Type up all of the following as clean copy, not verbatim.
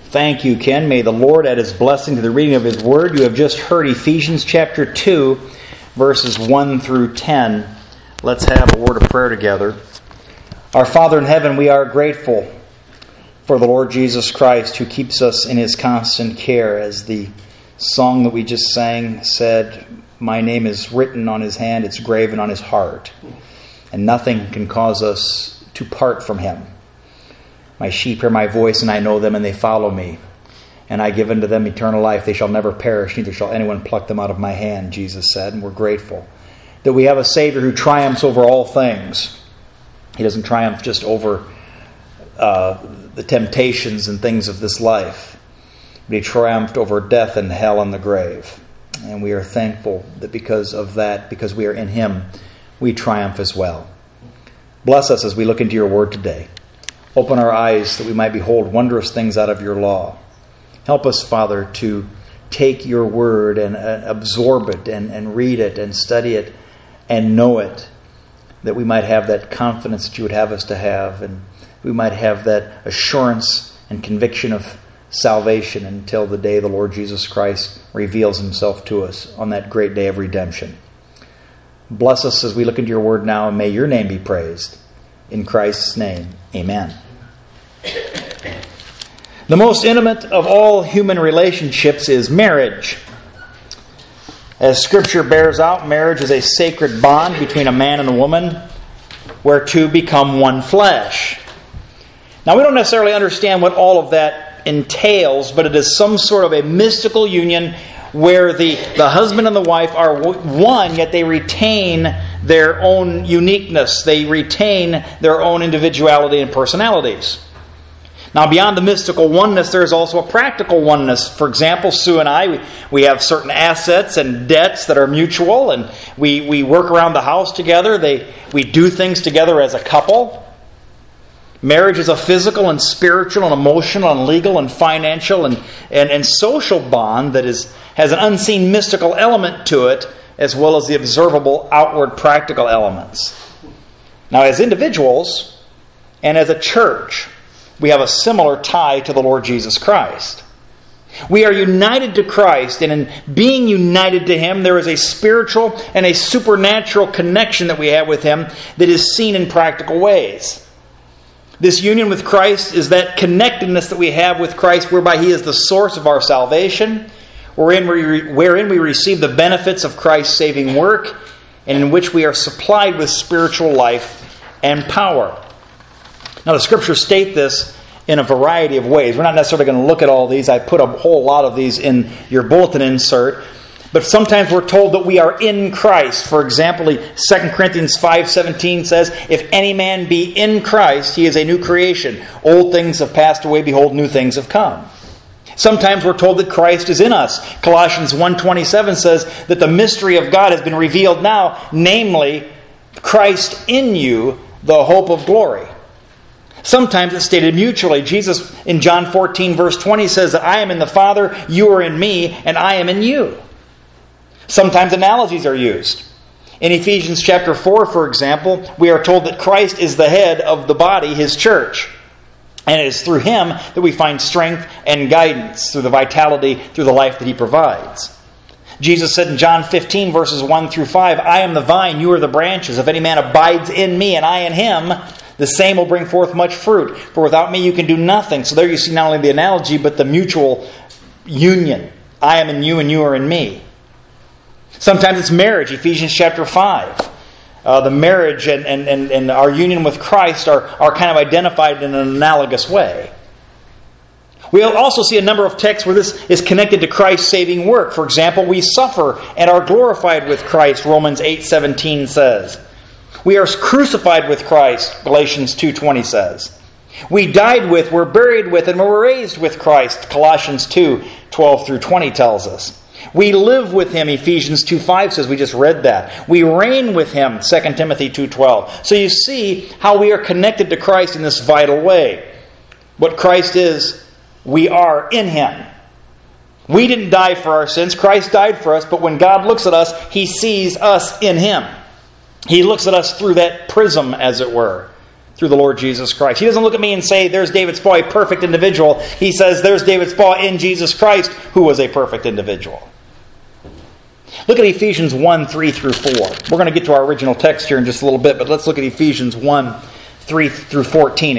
Thank you, Ken. May the Lord add His blessing to the reading of His Word. You have just heard Ephesians chapter 2, verses 1 through 10. Let's have a word of prayer together. Our Father in heaven, we are grateful for the Lord Jesus Christ who keeps us in His constant care. As the song that we just sang said, my name is written on His hand, it's graven on His heart. And nothing can cause us to part from Him. My sheep hear my voice, and I know them, and they follow me. And I give unto them eternal life. They shall never perish, neither shall anyone pluck them out of my hand, Jesus said. And we're grateful that we have a Savior who triumphs over all things. He doesn't triumph just over the temptations and things of this life, but He triumphed over death and hell and the grave. And we are thankful that because of that, because we are in Him, we triumph as well. Bless us as we look into Your Word today. Open our eyes that we might behold wondrous things out of Your law. Help us, Father, to take Your Word and absorb it and read it and study it and know it, that we might have that confidence that You would have us to have, and we might have that assurance and conviction of salvation until the day the Lord Jesus Christ reveals Himself to us on that great day of redemption. Bless us as we look into Your Word now, and may Your name be praised. In Christ's name, amen. The most intimate of all human relationships is marriage. As Scripture bears out, marriage is a sacred bond between a man and a woman where two become one flesh. Now, we don't necessarily understand what all of that entails, but it is some sort of a mystical union where the husband and the wife are one, yet they retain their own uniqueness. They retain their own individuality and personalities. Now, beyond the mystical oneness, there is also a practical oneness. For example, Sue and I, we have certain assets and debts that are mutual, and we work around the house together. We do things together as a couple. Marriage is a physical and spiritual and emotional and legal and financial and social bond that has an unseen mystical element to it, as well as the observable outward practical elements. Now, as individuals and as a church, we have a similar tie to the Lord Jesus Christ. We are united to Christ, and in being united to Him, there is a spiritual and a supernatural connection that we have with Him that is seen in practical ways. This union with Christ is that connectedness that we have with Christ, whereby He is the source of our salvation, wherein we receive the benefits of Christ's saving work, and in which we are supplied with spiritual life and power. Now, the Scriptures state this in a variety of ways. We're not necessarily going to look at all these. I put a whole lot of these in your bulletin insert. But sometimes we're told that we are in Christ. For example, 2 Corinthians 5:17 says, if any man be in Christ, he is a new creation. Old things have passed away, behold, new things have come. Sometimes we're told that Christ is in us. Colossians 1:27 says that the mystery of God has been revealed now, namely, Christ in you, the hope of glory. Sometimes it's stated mutually. Jesus in John 14 verse 20 says that I am in the Father, you are in me, and I am in you. Sometimes analogies are used. In Ephesians chapter 4, for example, we are told that Christ is the head of the body, His church. And it is through Him that we find strength and guidance, through the vitality, through the life that He provides. Jesus said in John 15 verses 1 through 5, I am the vine, you are the branches. If any man abides in me and I in him, the same will bring forth much fruit. For without me you can do nothing. So there you see not only the analogy, but the mutual union. I am in you and you are in me. Sometimes it's marriage. Ephesians chapter 5. The marriage and our union with Christ are kind of identified in an analogous way. We'll also see a number of texts where this is connected to Christ's saving work. For example, we suffer and are glorified with Christ, Romans 8:17 says. We are crucified with Christ, Galatians 2:20 says. We died with, were buried with, and were raised with Christ, Colossians 2:12 through 20 tells us. We live with Him, Ephesians 2:5 says, we just read that. We reign with Him, 2 Timothy 2:12. So you see how we are connected to Christ in this vital way. What Christ is, we are in Him. We didn't die for our sins, Christ died for us, but when God looks at us, He sees us in Him. He looks at us through that prism, as it were, through the Lord Jesus Christ. He doesn't look at me and say, there's David Spaw, a perfect individual. He says, there's David Spaw in Jesus Christ, who was a perfect individual. Look at Ephesians 1, 3 through 4. We're going to get to our original text here in just a little bit, but let's look at Ephesians 1, 3 through 14,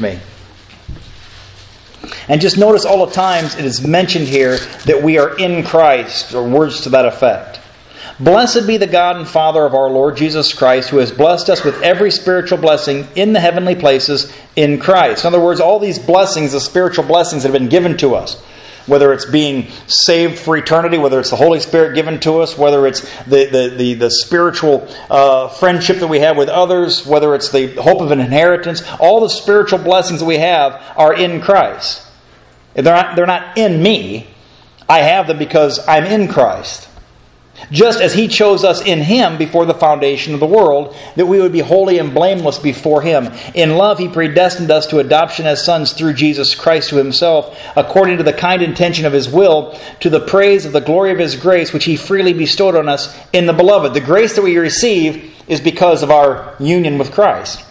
And just notice all the times it is mentioned here that we are in Christ, or words to that effect. Blessed be the God and Father of our Lord Jesus Christ, who has blessed us with every spiritual blessing in the heavenly places in Christ. In other words, all these blessings, the spiritual blessings that have been given to us, whether it's being saved for eternity, whether it's the Holy Spirit given to us, whether it's the spiritual friendship that we have with others, whether it's the hope of an inheritance, all the spiritual blessings that we have are in Christ. They're not in me. I have them because I'm in Christ. Just as He chose us in Him before the foundation of the world, that we would be holy and blameless before Him. In love He predestined us to adoption as sons through Jesus Christ to Himself, according to the kind intention of His will, to the praise of the glory of His grace, which He freely bestowed on us in the Beloved. The grace that we receive is because of our union with Christ.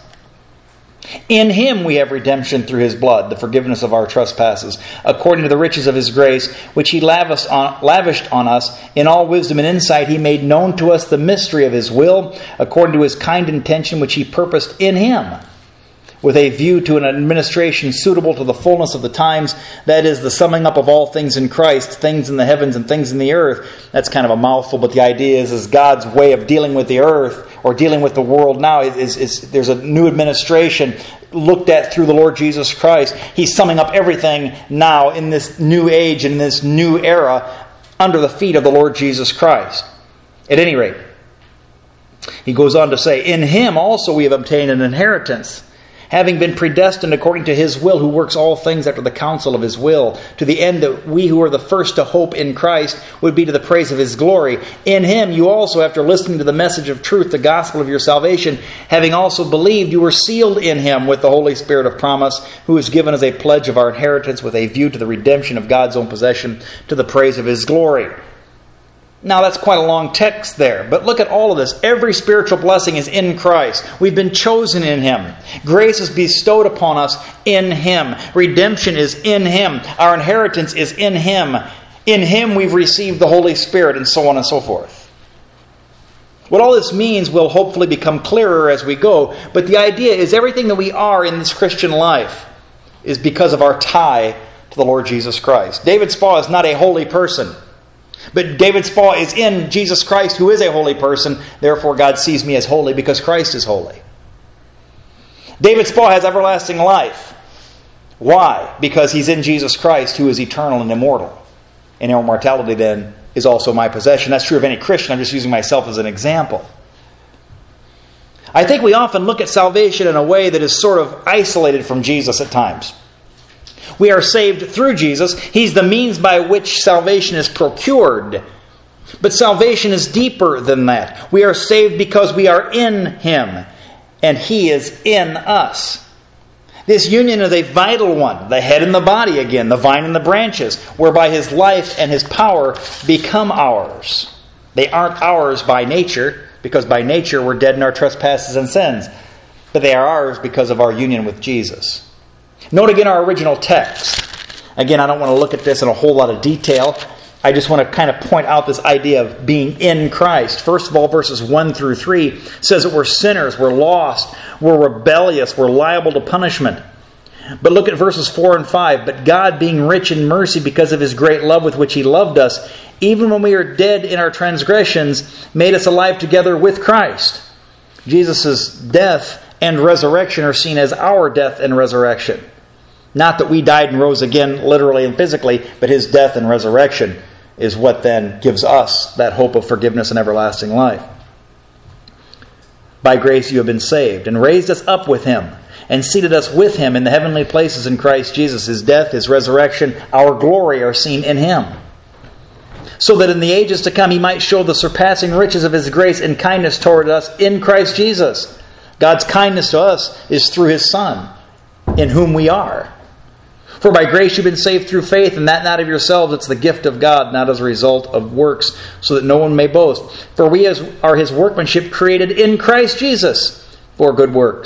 In Him we have redemption through His blood, the forgiveness of our trespasses, according to the riches of His grace, which He lavished on us in all wisdom and insight. He made known to us the mystery of His will, according to His kind intention, which He purposed in Him, with a view to an administration suitable to the fullness of the times, that is, the summing up of all things in Christ, things in the heavens and things in the earth. That's kind of a mouthful, but the idea is God's way of dealing with the earth, or dealing with the world now, is there's a new administration looked at through the Lord Jesus Christ. He's summing up everything now in this new age, in this new era, under the feet of the Lord Jesus Christ. At any rate, he goes on to say, in Him also we have obtained an inheritance, having been predestined according to His will, who works all things after the counsel of His will, to the end that we who are the first to hope in Christ would be to the praise of His glory. In Him you also, after listening to the message of truth, the gospel of your salvation, having also believed, you were sealed in Him with the Holy Spirit of promise, who is given as a pledge of our inheritance with a view to the redemption of God's own possession, to the praise of His glory. Now that's quite a long text there, but look at all of this. Every spiritual blessing is in Christ. We've been chosen in Him. Grace is bestowed upon us in Him. Redemption is in Him. Our inheritance is in Him. In Him we've received the Holy Spirit, and so on and so forth. What all this means will hopefully become clearer as we go, but the idea is everything that we are in this Christian life is because of our tie to the Lord Jesus Christ. David Spaw is not a holy person. But David Spaw is in Jesus Christ, who is a holy person. Therefore, God sees me as holy because Christ is holy. David Spaw has everlasting life. Why? Because he's in Jesus Christ, who is eternal and immortal. And immortality, then, is also my possession. That's true of any Christian. I'm just using myself as an example. I think we often look at salvation in a way that is sort of isolated from Jesus at times. We are saved through Jesus. He's the means by which salvation is procured. But salvation is deeper than that. We are saved because we are in Him, and He is in us. This union is a vital one, the head and the body again, the vine and the branches, whereby His life and His power become ours. They aren't ours by nature, because by nature we're dead in our trespasses and sins. But they are ours because of our union with Jesus. Note again our original text. Again, I don't want to look at this in a whole lot of detail. I just want to kind of point out this idea of being in Christ. First of all, verses 1 through 3 says that we're sinners, we're lost, we're rebellious, we're liable to punishment. But look at verses 4 and 5. But God, being rich in mercy because of His great love with which He loved us, even when we are dead in our transgressions, made us alive together with Christ. Jesus' death and resurrection are seen as our death and resurrection. Not that we died and rose again literally and physically, but His death and resurrection is what then gives us that hope of forgiveness and everlasting life. By grace you have been saved, and raised us up with Him, and seated us with Him in the heavenly places in Christ Jesus. His death, His resurrection, our glory are seen in Him. So that in the ages to come He might show the surpassing riches of His grace and kindness toward us in Christ Jesus. God's kindness to us is through His Son, in whom we are. For by grace you've been saved through faith, and that not of yourselves, it's the gift of God, not as a result of works, so that no one may boast. For we are His workmanship, created in Christ Jesus for good works,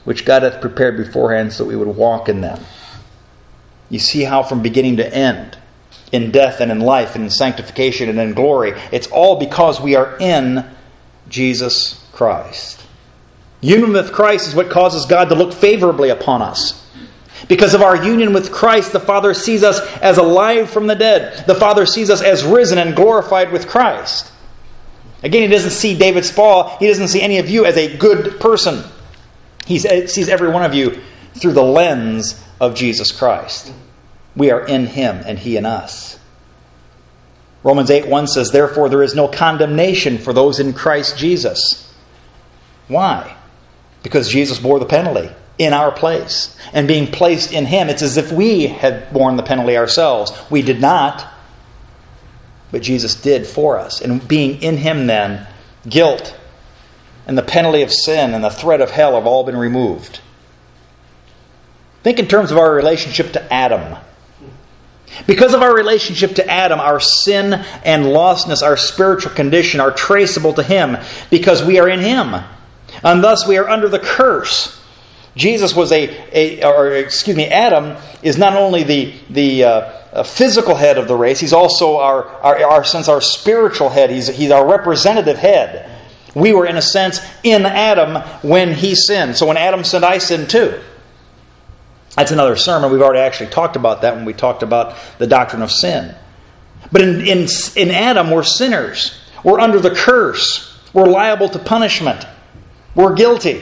which God hath prepared beforehand so that we would walk in them. You see how from beginning to end, in death and in life and in sanctification and in glory, it's all because we are in Jesus Christ. Union with Christ is what causes God to look favorably upon us. Because of our union with Christ, the Father sees us as alive from the dead. The Father sees us as risen and glorified with Christ. Again, He doesn't see David Spall, He doesn't see any of you as a good person. He sees every one of you through the lens of Jesus Christ. We are in Him and He in us. Romans 8:1 says, therefore there is no condemnation for those in Christ Jesus. Why? Because Jesus bore the penalty in our place. And being placed in Him, it's as if we had borne the penalty ourselves. We did not, but Jesus did for us. And being in Him then, guilt and the penalty of sin and the threat of hell have all been removed. Think in terms of our relationship to Adam. Because of our relationship to Adam, our sin and lostness, our spiritual condition are traceable to Him because we are in Him. And thus we are under the curse. Jesus was Adam is not only the physical head of the race, he's also our spiritual head. He's our representative head. We were, in a sense, in Adam when he sinned. So when Adam sinned, I sinned too. That's another sermon. We've already actually talked about that when we talked about the doctrine of sin. But in Adam, we're sinners. We're under the curse. We're liable to punishment. We're guilty.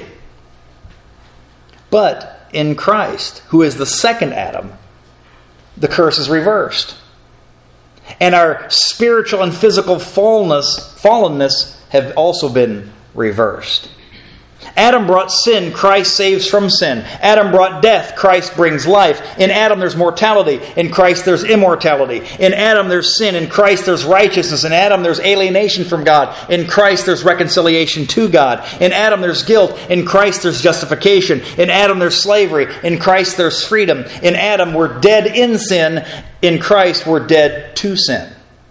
But in Christ, who is the second Adam, the curse is reversed. And our spiritual and physical fallenness have also been reversed. Adam brought sin, Christ saves from sin. Adam brought death, Christ brings life. In Adam there's mortality, in Christ there's immortality. In Adam there's sin, in Christ there's righteousness. In Adam there's alienation from God, in Christ there's reconciliation to God. In Adam there's guilt, in Christ there's justification. In Adam there's slavery, in Christ there's freedom. In Adam we're dead in sin, in Christ we're dead to sin.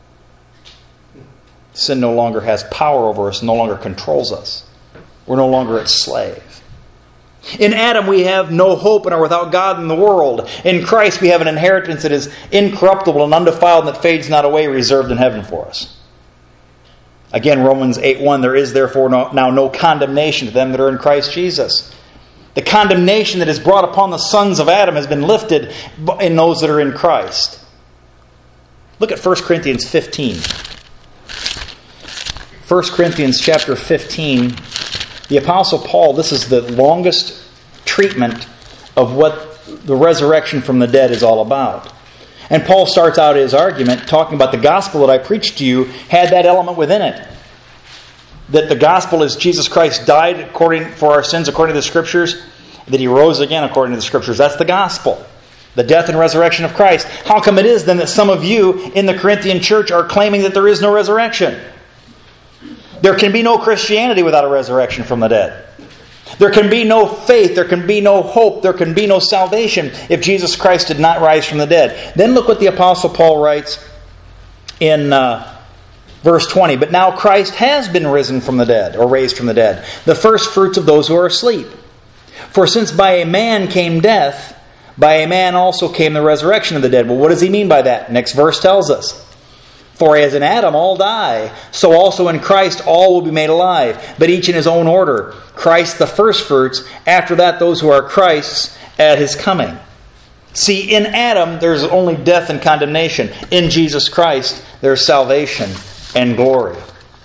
Sin no longer has power over us, no longer controls us. We're no longer its slave. In Adam we have no hope and are without God in the world. In Christ we have an inheritance that is incorruptible and undefiled and that fades not away, reserved in heaven for us. Again, Romans 8:1, there is therefore now no condemnation to them that are in Christ Jesus. The condemnation that is brought upon the sons of Adam has been lifted in those that are in Christ. Look at 1 Corinthians 15. 1 Corinthians chapter 15. The Apostle Paul, this is the longest treatment of what the resurrection from the dead is all about. And Paul starts out his argument talking about the gospel that I preached to you had that element within it. That the gospel is Jesus Christ died for our sins according to the Scriptures, that He rose again according to the Scriptures. That's the gospel. The death and resurrection of Christ. How come it is then that some of you in the Corinthian church are claiming that there is no resurrection? There can be no Christianity without a resurrection from the dead. There can be no faith, there can be no hope, there can be no salvation if Jesus Christ did not rise from the dead. Then look what the Apostle Paul writes in verse 20. But now Christ has been risen from the dead, or raised from the dead, the first fruits of those who are asleep. For since by a man came death, by a man also came the resurrection of the dead. Well, what does he mean by that? Next verse tells us. For as in Adam all die, so also in Christ all will be made alive, but each in his own order. Christ the firstfruits, after that those who are Christ's at His coming. See, in Adam there's only death and condemnation. In Jesus Christ there's salvation and glory.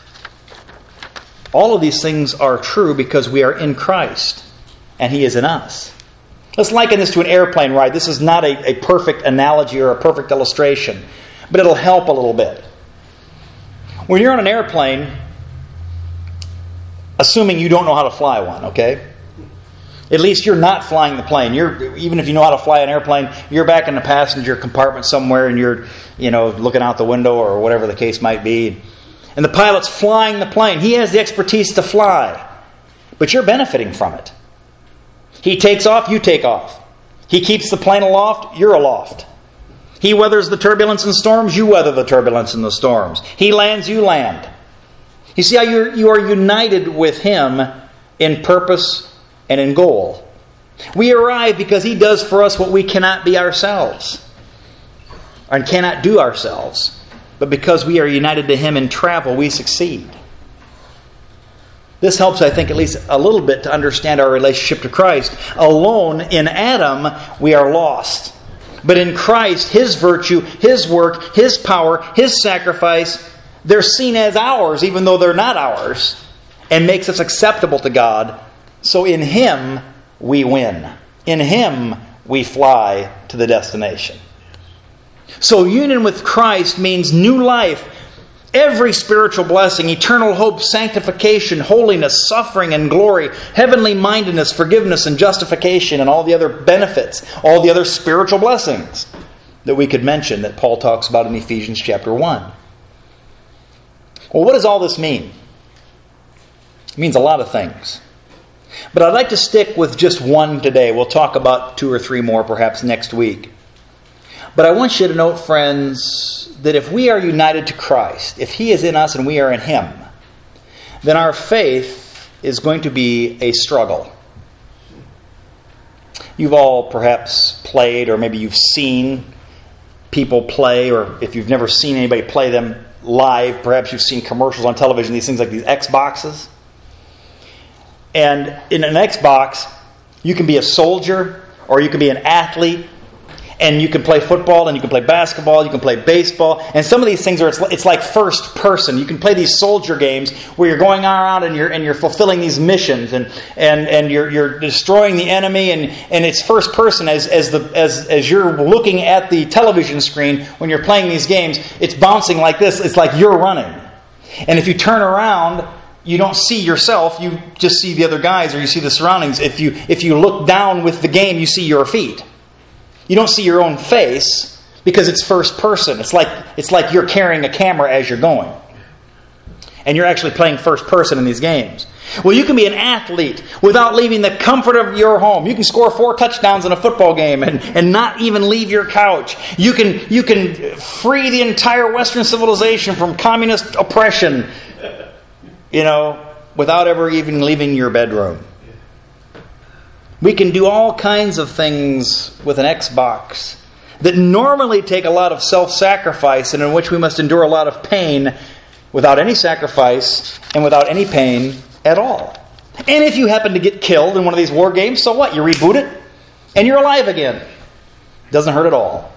All of these things are true because we are in Christ, and He is in us. Let's liken this to an airplane ride. This is not a perfect analogy or a perfect illustration, but it'll help a little bit. When you're on an airplane, assuming you don't know how to fly one, okay? At least you're not flying the plane. Even if you know how to fly an airplane, you're back in the passenger compartment somewhere and you're, looking out the window or whatever the case might be. And the pilot's flying the plane. He has the expertise to fly, but you're benefiting from it. He takes off, you take off. He keeps the plane aloft, you're aloft. He weathers the turbulence and storms, you weather the turbulence and the storms. He lands, you land. You see how you are united with Him in purpose and in goal. We arrive because He does for us what we cannot be ourselves, and cannot do ourselves. But because we are united to Him in travel, we succeed. This helps, I think, at least a little bit to understand our relationship to Christ. Alone in Adam, we are lost. But in Christ, His virtue, His work, His power, His sacrifice, they're seen as ours, even though they're not ours, and makes us acceptable to God. So in Him, we win. In Him, we fly to the destination. So union with Christ means new life, every spiritual blessing, eternal hope, sanctification, holiness, suffering, and glory, heavenly mindedness, forgiveness, and justification, and all the other benefits, all the other spiritual blessings that we could mention that Paul talks about in Ephesians chapter 1. Well, what does all this mean? It means a lot of things. But I'd like to stick with just one today. We'll talk about 2 or 3 more perhaps next week. But I want you to note, friends, that if we are united to Christ, if He is in us and we are in Him, then our faith is going to be a struggle. You've all perhaps played, or maybe you've seen people play, or if you've never seen anybody play them live, perhaps you've seen commercials on television, these things like these Xboxes. And in an Xbox, you can be a soldier or you can be an athlete, and you can play football and you can play basketball, you can play baseball, and some of these things it's like first person. You can play these soldier games where you're going around and you're fulfilling these missions and you're destroying the enemy, and it's first person as you're looking at the television screen when you're playing these games. It's bouncing like this. It's like you're running, and if you turn around, you don't see yourself, you just see the other guys, or you see the surroundings. If you look down with the game, you see your feet. You don't see your own face because it's first person. It's like you're carrying a camera as you're going. And you're actually playing first person in these games. Well, you can be an athlete without leaving the comfort of your home. You can score 4 touchdowns in a football game and not even leave your couch. You can free the entire Western civilization from communist oppression, without ever even leaving your bedroom. We can do all kinds of things with an Xbox that normally take a lot of self-sacrifice and in which we must endure a lot of pain without any sacrifice and without any pain at all. And if you happen to get killed in one of these war games, so what? You reboot it and you're alive again. Doesn't hurt at all.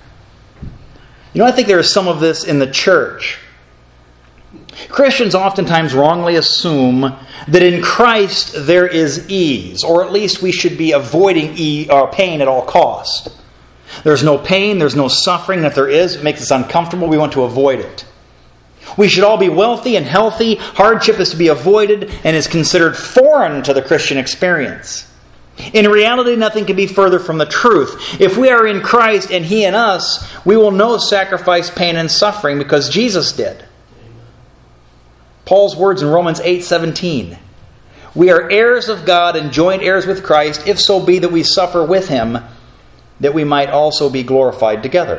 I think there is some of this in the church. Christians oftentimes wrongly assume that in Christ there is ease, or at least we should be avoiding pain at all cost. There's no pain, there's no suffering, and if there is, it makes us uncomfortable. We want to avoid it. We should all be wealthy and healthy. Hardship is to be avoided and is considered foreign to the Christian experience. In reality, nothing can be further from the truth. If we are in Christ and He in us, we will know sacrifice, pain, and suffering because Jesus did. Paul's words in Romans 8:17. We are heirs of God and joint heirs with Christ, if so be that we suffer with Him, that we might also be glorified together.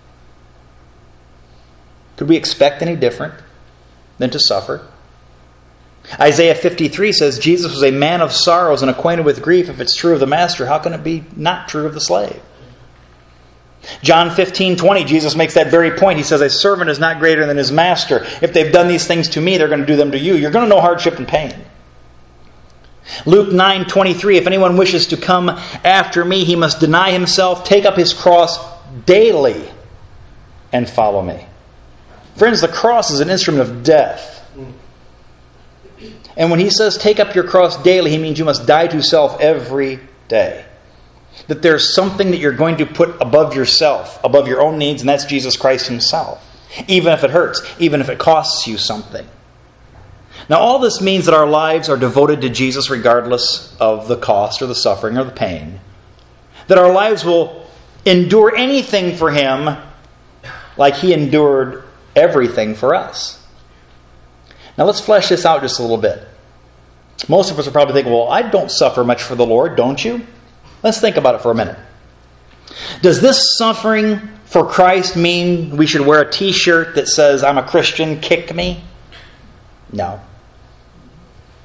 Could we expect any different than to suffer? Isaiah 53 says Jesus was a man of sorrows and acquainted with grief. If it's true of the master, how can it be not true of the slave? John 15:20, Jesus makes that very point. He says, a servant is not greater than his master. If they've done these things to me, they're going to do them to you. You're going to know hardship and pain. Luke 9:23, if anyone wishes to come after me, he must deny himself, take up his cross daily, and follow me. Friends, the cross is an instrument of death. And when he says take up your cross daily, he means you must die to self every day. That there's something that you're going to put above yourself, above your own needs, and that's Jesus Christ Himself. Even if it hurts, even if it costs you something. Now, all this means that our lives are devoted to Jesus regardless of the cost or the suffering or the pain. That our lives will endure anything for Him like He endured everything for us. Now, let's flesh this out just a little bit. Most of us will probably think, well, I don't suffer much for the Lord, don't you? Let's think about it for a minute. Does this suffering for Christ mean we should wear a t-shirt that says, I'm a Christian, kick me? No.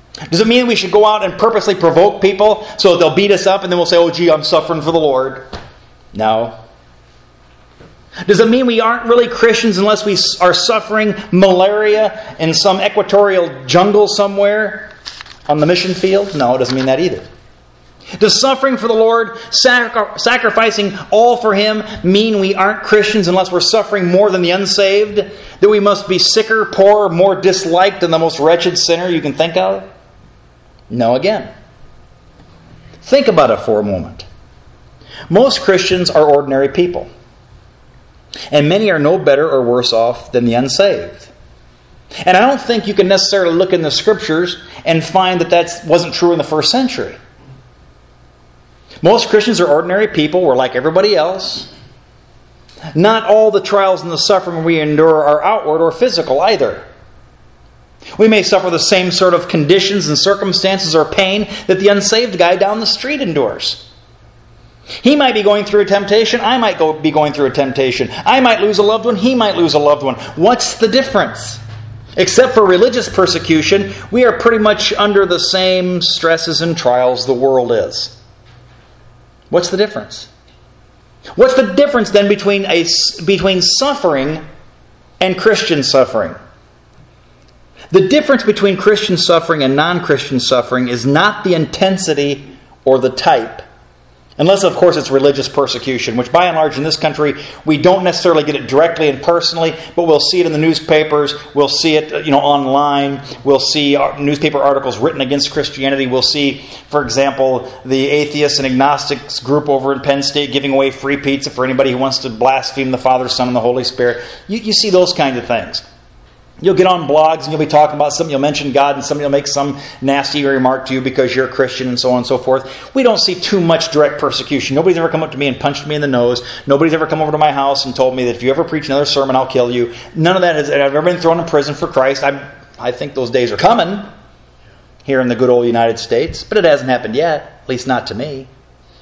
Does it mean we should go out and purposely provoke people so that they'll beat us up and then we'll say, oh gee, I'm suffering for the Lord? No. Does it mean we aren't really Christians unless we are suffering malaria in some equatorial jungle somewhere on the mission field? No, it doesn't mean that either. Does suffering for the Lord, sacrificing all for Him, mean we aren't Christians unless we're suffering more than the unsaved? That we must be sicker, poorer, more disliked than the most wretched sinner you can think of? No, again. Think about it for a moment. Most Christians are ordinary people. And many are no better or worse off than the unsaved. And I don't think you can necessarily look in the Scriptures and find that wasn't true in the first century. Most Christians are ordinary people. We're like everybody else. Not all the trials and the suffering we endure are outward or physical either. We may suffer the same sort of conditions and circumstances or pain that the unsaved guy down the street endures. He might be going through a temptation. I might be going through a temptation. I might lose a loved one. He might lose a loved one. What's the difference? Except for religious persecution, we are pretty much under the same stresses and trials the world is. What's the difference? What's the difference then between suffering and Christian suffering? The difference between Christian suffering and non-Christian suffering is not the intensity or the type. Unless, of course, it's religious persecution, which by and large in this country, we don't necessarily get it directly and personally, but we'll see it in the newspapers, we'll see it online, we'll see newspaper articles written against Christianity, we'll see, for example, the atheists and agnostics group over in Penn State giving away free pizza for anybody who wants to blaspheme the Father, Son, and the Holy Spirit. You see those kinds of things. You'll get on blogs and you'll be talking about something, you'll mention God and somebody will make some nasty remark to you because you're a Christian and so on and so forth. We don't see too much direct persecution. Nobody's ever come up to me and punched me in the nose. Nobody's ever come over to my house and told me that if you ever preach another sermon, I'll kill you. None of that has. I've ever been thrown in prison for Christ. I think those days are coming here in the good old United States, but it hasn't happened yet, at least not to me.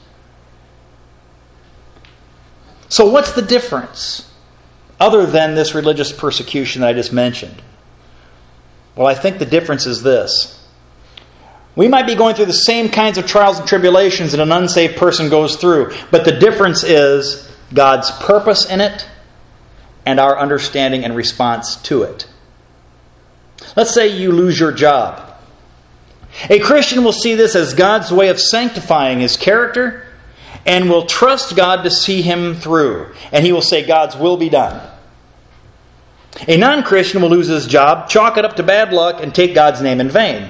So what's the difference? Other than this religious persecution that I just mentioned? Well, I think the difference is this. We might be going through the same kinds of trials and tribulations that an unsaved person goes through, but the difference is God's purpose in it and our understanding and response to it. Let's say you lose your job. A Christian will see this as God's way of sanctifying his character and will trust God to see him through. And he will say, God's will be done. A non-Christian will lose his job, chalk it up to bad luck, and take God's name in vain.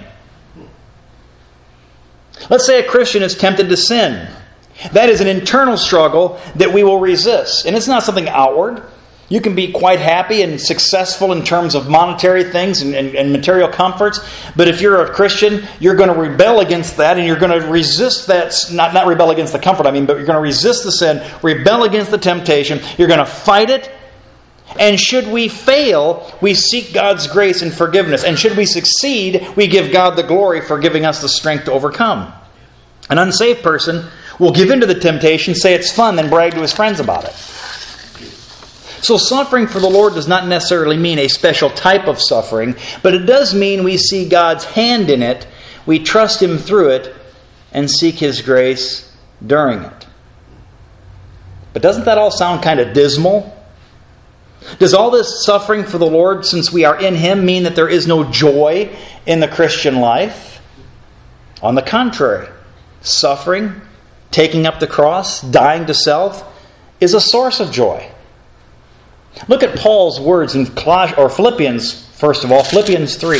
Let's say a Christian is tempted to sin. That is an internal struggle that we will resist. And it's not something outward. You can be quite happy and successful in terms of monetary things and material comforts. But if you're a Christian, you're going to rebel against that and you're going to resist that. Not rebel against the comfort, but you're going to resist the sin, rebel against the temptation. You're going to fight it. And should we fail, we seek God's grace and forgiveness. And should we succeed, we give God the glory for giving us the strength to overcome. An unsaved person will give in to the temptation, say it's fun, then brag to his friends about it. So suffering for the Lord does not necessarily mean a special type of suffering, but it does mean we see God's hand in it, we trust Him through it, and seek His grace during it. But doesn't that all sound kind of dismal? Does all this suffering for the Lord, since we are in Him, mean that there is no joy in the Christian life? On the contrary, suffering, taking up the cross, dying to self, is a source of joy. Look at Paul's words in Philippians, first of all, Philippians 3.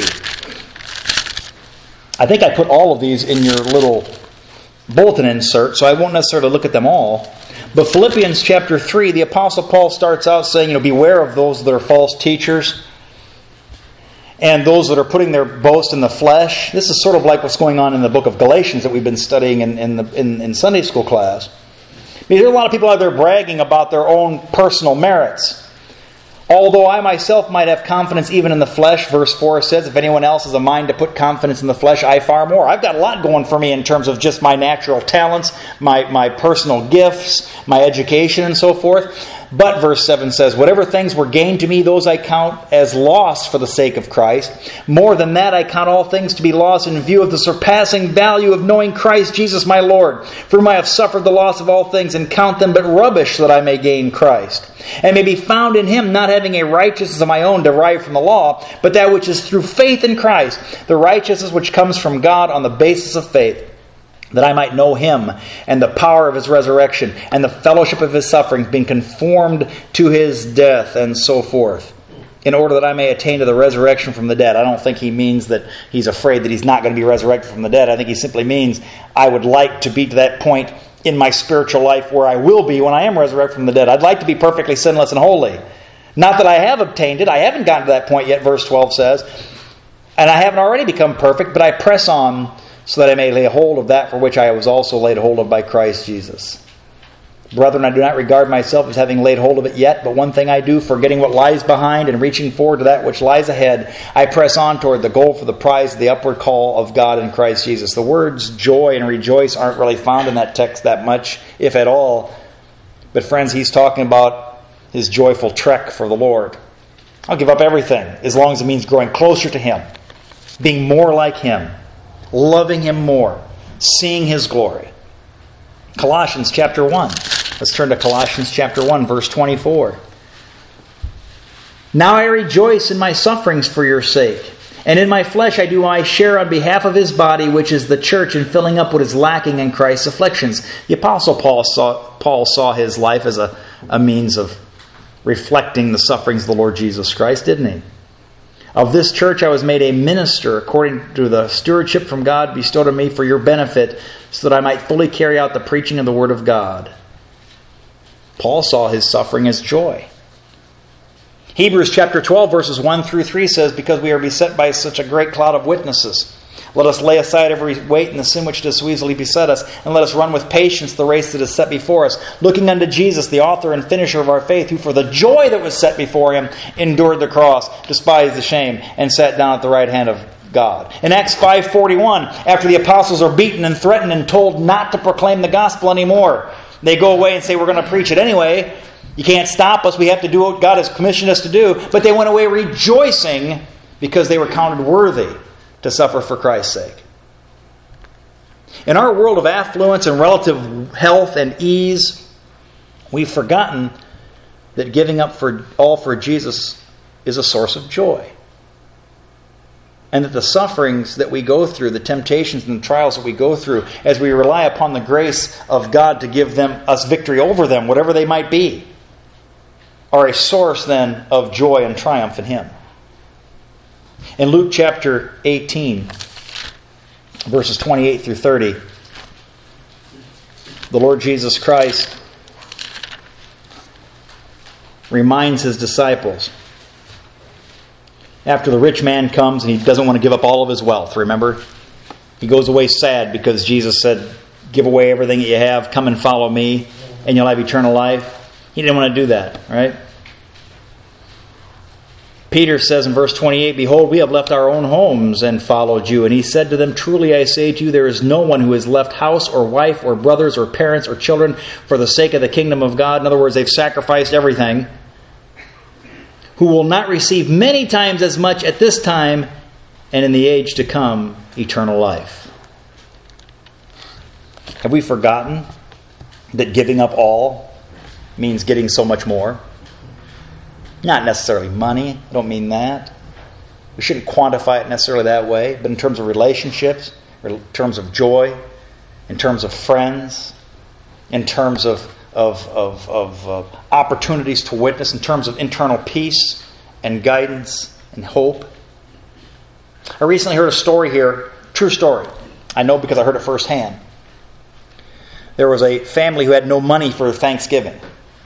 I think I put all of these in your little bulletin insert, so I won't necessarily look at them all. But Philippians chapter 3, the Apostle Paul starts out saying, beware of those that are false teachers and those that are putting their boast in the flesh. This is sort of like what's going on in the book of Galatians that we've been studying in Sunday school class. There are a lot of people out there bragging about their own personal merits. Although I myself might have confidence even in the flesh, verse 4 says, if anyone else has a mind to put confidence in the flesh, I far more. I've got a lot going for me in terms of just my natural talents, my personal gifts, my education and so forth. But, verse 7 says, whatever things were gained to me, those I count as loss for the sake of Christ. More than that, I count all things to be lost in view of the surpassing value of knowing Christ Jesus my Lord, for whom I have suffered the loss of all things, and count them but rubbish, that I may gain Christ, and may be found in Him, not having a righteousness of my own derived from the law, but that which is through faith in Christ, the righteousness which comes from God on the basis of faith, that I might know Him and the power of His resurrection and the fellowship of His sufferings, being conformed to His death, and so forth, in order that I may attain to the resurrection from the dead. I don't think he means that he's afraid that he's not going to be resurrected from the dead. I think he simply means, I would like to be to that point in my spiritual life where I will be when I am resurrected from the dead. I'd like to be perfectly sinless and holy. Not that I have obtained it. I haven't gotten to that point yet, verse 12 says. And I haven't already become perfect, but I press on, so that I may lay hold of that for which I was also laid hold of by Christ Jesus. Brethren, I do not regard myself as having laid hold of it yet, but one thing I do, forgetting what lies behind and reaching forward to that which lies ahead, I press on toward the goal for the prize of the upward call of God in Christ Jesus. The words joy and rejoice aren't really found in that text that much, if at all. But friends, he's talking about his joyful trek for the Lord. I'll give up everything, as long as it means growing closer to Him, being more like Him, loving Him more, seeing His glory. Colossians chapter 1. Let's turn to Colossians chapter 1, verse 24. Now I rejoice in my sufferings for your sake, and in my flesh I do my share on behalf of His body, which is the church, in filling up what is lacking in Christ's afflictions. The Apostle Paul saw his life as a means of reflecting the sufferings of the Lord Jesus Christ, didn't he? Of this church I was made a minister according to the stewardship from God bestowed on me for your benefit, so that I might fully carry out the preaching of the Word of God. Paul saw his suffering as joy. Hebrews chapter 12 verses 1 through 3 says, because we are beset by such a great cloud of witnesses, let us lay aside every weight and the sin which does so easily beset us, and let us run with patience the race that is set before us, looking unto Jesus, the author and finisher of our faith, who for the joy that was set before Him endured the cross, despised the shame, and sat down at the right hand of God. In Acts 5:41, after the apostles are beaten and threatened and told not to proclaim the gospel anymore, they go away and say, we're going to preach it anyway. You can't stop us. We have to do what God has commissioned us to do. But they went away rejoicing because they were counted worthy to suffer for Christ's sake. In our world of affluence and relative health and ease, we've forgotten that giving up for Jesus is a source of joy. And that the sufferings that we go through, the temptations and the trials that we go through, as we rely upon the grace of God to give us victory over them, whatever they might be, are a source then of joy and triumph in Him. In Luke chapter 18, verses 28 through 30, the Lord Jesus Christ reminds His disciples, after the rich man comes and he doesn't want to give up all of his wealth, remember? He goes away sad because Jesus said, give away everything that you have, come and follow me, and you'll have eternal life. He didn't want to do that, right? Peter says in verse 28, behold, we have left our own homes and followed you. And he said to them, truly I say to you, there is no one who has left house or wife or brothers or parents or children for the sake of the kingdom of God. In other words, they've sacrificed everything, who will not receive many times as much at this time and in the age to come eternal life. Have we forgotten that giving up all means getting so much more? Not necessarily money. I don't mean that. We shouldn't quantify it necessarily that way. But in terms of relationships, in terms of joy, in terms of friends, in terms of opportunities to witness, in terms of internal peace and guidance and hope. I recently heard a story here, true story. I know because I heard it firsthand. There was a family who had no money for Thanksgiving.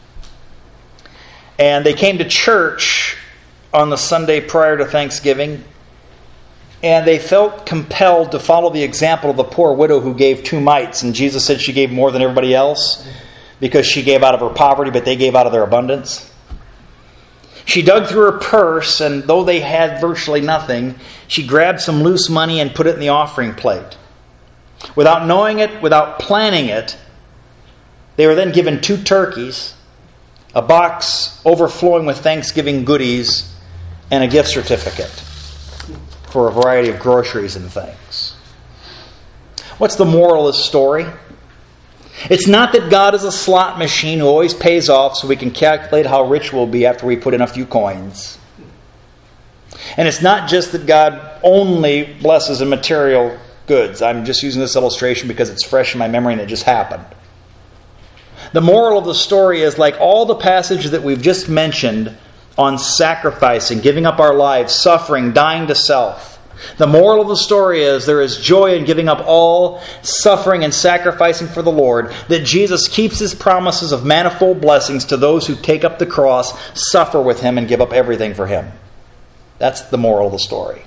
And they came to church on the Sunday prior to Thanksgiving, and they felt compelled to follow the example of the poor widow who gave 2 mites. And Jesus said she gave more than everybody else because she gave out of her poverty, but they gave out of their abundance. She dug through her purse, and though they had virtually nothing, she grabbed some loose money and put it in the offering plate. Without knowing it, without planning it, they were then given 2 turkeys a box overflowing with Thanksgiving goodies, and a gift certificate for a variety of groceries and things. What's the moral of this story? It's not that God is a slot machine who always pays off so we can calculate how rich we'll be after we put in a few coins. And it's not just that God only blesses in material goods. I'm just using this illustration because it's fresh in my memory and it just happened. The moral of the story is, like all the passages that we've just mentioned on sacrificing, giving up our lives, suffering, dying to self, the moral of the story is there is joy in giving up all, suffering and sacrificing for the Lord, that Jesus keeps His promises of manifold blessings to those who take up the cross, suffer with Him, and give up everything for Him. That's the moral of the story.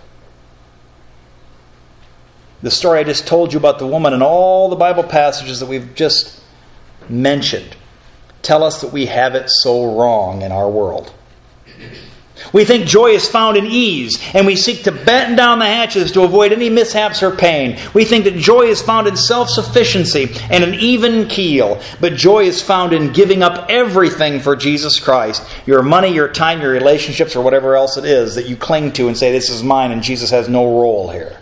The story I just told you about the woman and all the Bible passages that we've just mentioned tell us that we have it so wrong in our world. We think joy is found in ease, and we seek to batten down the hatches to avoid any mishaps or pain. We think that joy is found in self-sufficiency and an even keel, but joy is found in giving up everything for Jesus Christ. Your money, your time, your relationships, or whatever else it is that you cling to and say, this is mine and Jesus has no role here.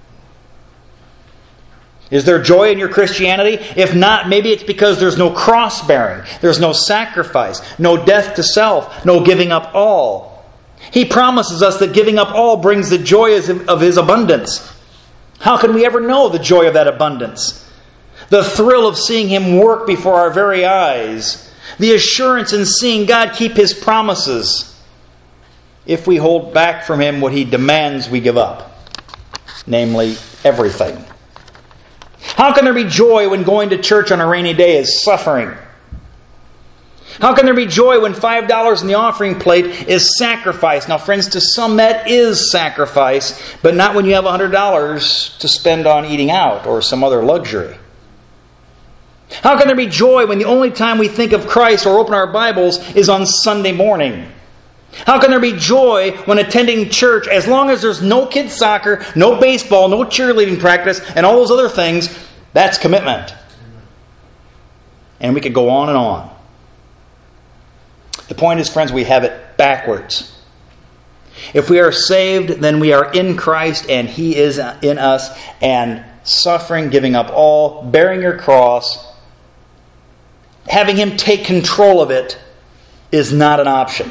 Is there joy in your Christianity? If not, maybe it's because there's no cross-bearing, there's no sacrifice, no death to self, no giving up all. He promises us that giving up all brings the joy of His abundance. How can we ever know the joy of that abundance? The thrill of seeing Him work before our very eyes. The assurance in seeing God keep His promises. If we hold back from Him what He demands we give up. Namely, everything. How can there be joy when going to church on a rainy day is suffering? How can there be joy when $5 in the offering plate is sacrifice? Now, friends, to some that is sacrifice, but not when you have $100 to spend on eating out or some other luxury. How can there be joy when the only time we think of Christ or open our Bibles is on Sunday morning? How can there be joy when attending church as long as there's no kids' soccer, no baseball, no cheerleading practice, and all those other things? That's commitment. And we could go on and on. The point is, friends, we have it backwards. If we are saved, then we are in Christ and He is in us, and suffering, giving up all, bearing your cross, having Him take control of it is not an option.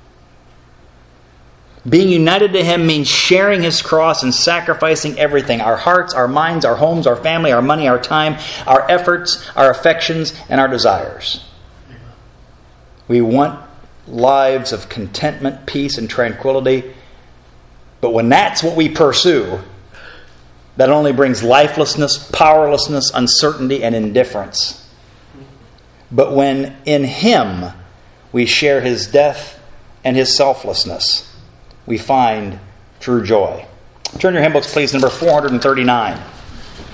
Being united to Him means sharing His cross and sacrificing everything. Our hearts, our minds, our homes, our family, our money, our time, our efforts, our affections, and our desires. We want lives of contentment, peace, and tranquility. But when that's what we pursue, that only brings lifelessness, powerlessness, uncertainty, and indifference. But when in Him we share His death and His selflessness, we find true joy. Turn your hymn books, please, number 439.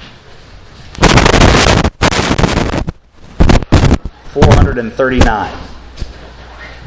439.